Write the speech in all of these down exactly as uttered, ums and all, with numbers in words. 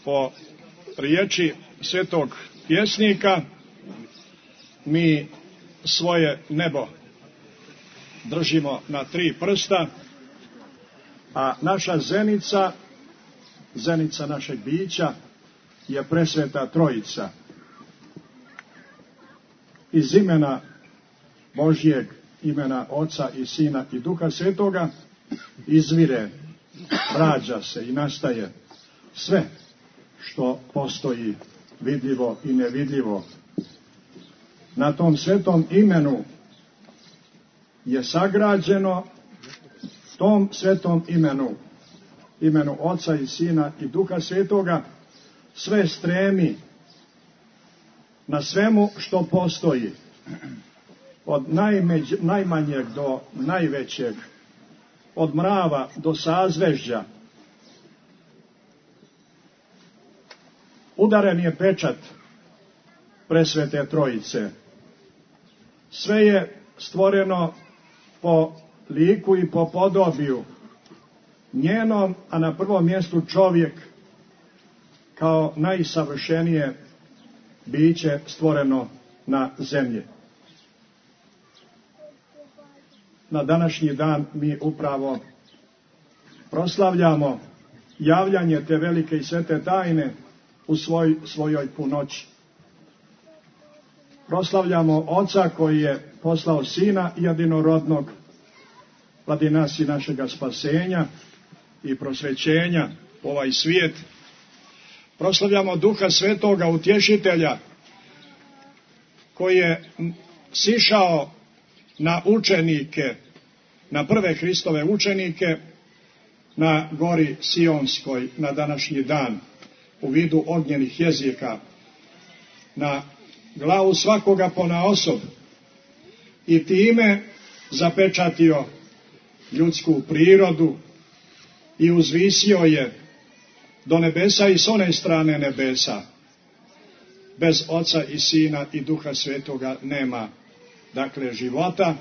Po riječi svetog pjesnika, mi svoje nebo držimo na tri prsta, a naša zenica, zenica našeg bića, je presveta Trojica. Iz imena Božjeg, imena Oca i Sina i Duha Svetoga, izvire, rađa se i nastaje sve što postoji, vidljivo i nevidljivo. Na tom svetom imenu je sagrađeno, tom svetom imenu, imenu Oca i Sina i Duha Svetoga, sve stremi na svemu što postoji, od najmeđ, najmanjeg do najvećeg, od mrava do sazvežđa. Udaren je pečat presvete Trojice. Sve je stvoreno po liku i po podobiju njenom, a na prvom mjestu čovjek kao najsavršenije biće stvoreno na zemlji. Na današnji dan mi upravo proslavljamo javljanje te velike i svete tajne u svoj, svojoj punoći. Proslavljamo Oca koji je poslao Sina jedinorodnog radi nas i našega spasenja i prosvećenja u ovaj svijet. Proslavljamo Duha Svetoga, Utješitelja, koji je sišao na učenike, na prve Hristove učenike, na gori Sionskoj na današnji dan, u vidu ognjenih jezika, na glavu svakoga ponaosob, i time zapečatio ljudsku prirodu i uzvisio je do nebesa i s one strane nebesa. Bez Oca i Sina i Duha Svetoga nema, dakle, života.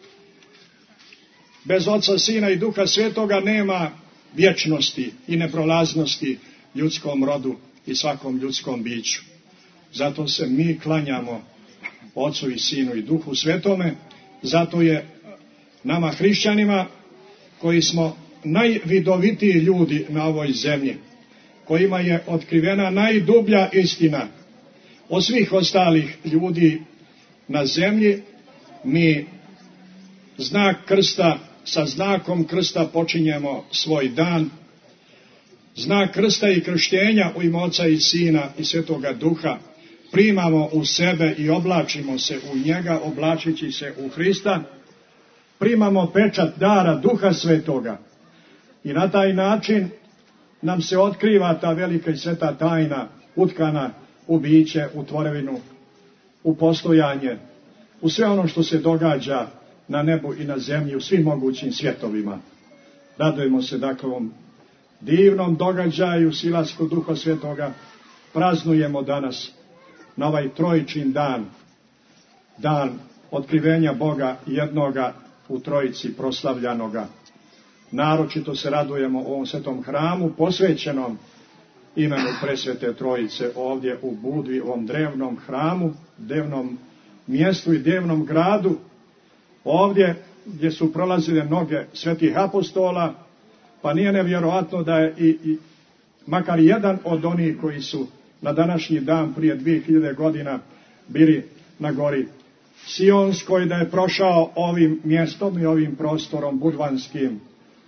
Bez Oca, Sina i Duha Svetoga nema vječnosti i neprolaznosti ljudskom rodu i svakom ljudskom biću. Zato se mi klanjamo Ocu i Sinu i Duhu Svetome. Zato je nama hrišćanima, koji smo najvidovitiji ljudi na ovoj zemlji, kojima je otkrivena najdublja istina od svih ostalih ljudi na zemlji, mi znak krsta, sa znakom krsta počinjemo svoj dan. Znak krsta i krštenja u ime Oca i Sina i Svetoga Duha primamo u sebe i oblačimo se u njega, oblačići se u Hrista. Primamo pečat dara Duha Svetoga i na taj način nam se otkriva ta velika i sveta tajna utkana u biće, u tvorevinu, u postojanje, u sve ono što se događa na nebu i na zemlji, u svim mogućim svjetovima. Radujemo se dakle ovom divnom događaju silasku Duha Svetoga. Praznujemo danas na ovaj trojičin dan, dan otkrivenja Boga jednoga u Trojici proslavljanoga. Naročito se radujemo ovom svetom hramu posvećenom imenu presvete Trojice ovdje u Budvi, u ovom drevnom hramu, drevnom mjestu i drevnom gradu, ovdje gdje su prolazile noge svetih apostola, pa nije nevjerojatno da je i, i makar jedan od onih koji su na današnji dan prije dvije hiljade godina bili na gori Sionskoj, da je prošao ovim mjestom i ovim prostorom budvanskim.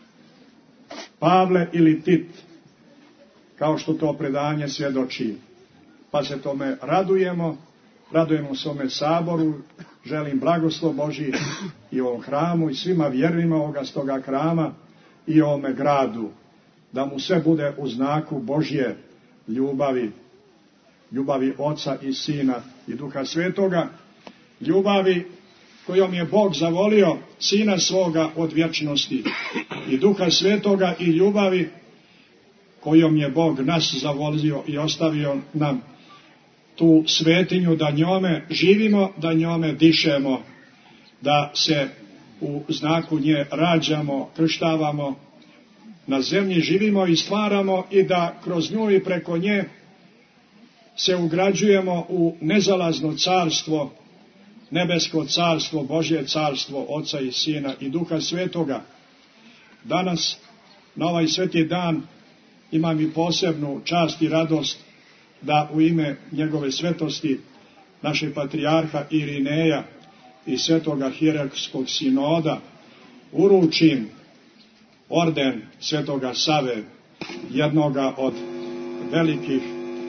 Pavle ili Tit, kao što to predanje svjedoči. Pa se tome radujemo, radujemo se ome saboru, želim blagoslov Božji i ovom hramu i svima vjernima ovoga stoga hrama i ovome gradu, da mu sve bude u znaku Božje ljubavi, ljubavi Oca i Sina i Duha Svetoga, ljubavi kojom je Bog zavolio Sina svoga od vječnosti i Duha Svetoga, i ljubavi kojom je Bog nas zavolio i ostavio nam tu svetinju da njome živimo, da njome dišemo, da se u znaku nje rađamo, krštavamo na zemlji živimo i stvaramo i da kroz nju i preko nje se ugrađujemo u nezalazno carstvo, nebesko carstvo, Božje carstvo, Oca i Sina i Duha Svetoga. Danas, na ovaj sveti dan, imam i posebnu čast i radost da u ime njegove svetosti, našeg patrijarha Irineja i svetoga hijerarhskog sinoda, uručim orden svetoga Save, jednoga od velikih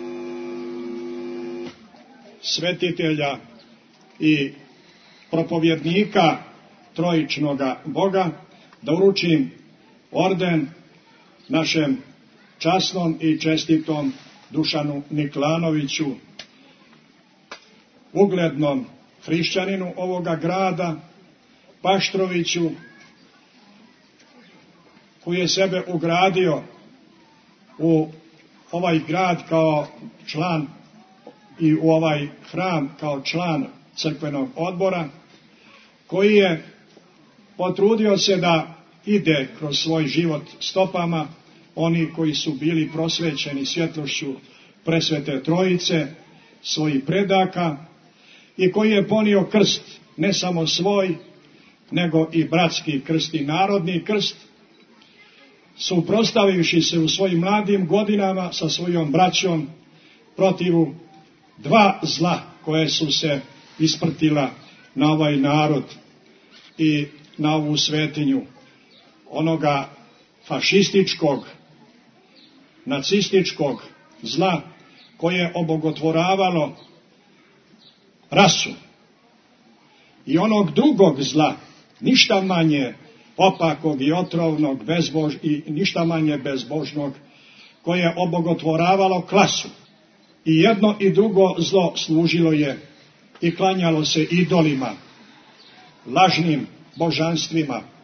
svetitelja i propovjednika trojičnoga Boga, da uručim orden našem časnom i čestitom Dušanu Niklanoviću, uglednom hrišćaninu ovoga grada, Paštroviću, koji je sebe ugradio u ovaj grad kao član i u ovaj hram kao član crkvenog odbora, koji je potrudio se da ide kroz svoj život stopama oni koji su bili prosvećeni svjetlošću presvete Trojice, svojih predaka, i koji je ponio krst, ne samo svoj, nego i bratski krst i narodni krst, suprotstavivši se u svojim mladim godinama sa svojom braćom protivu dva zla koje su se isprtila na ovaj narod i na ovu svetinju, onoga fašističkog, nacističkog zla koje je obogotvoravalo rasu, i onog drugog zla, ništa manje opakog i otrovnog, bezbož, i ništa manje bezbožnog, koje je obogotvoravalo klasu. I jedno i drugo zlo služilo je i klanjalo se idolima, lažnim božanstvima,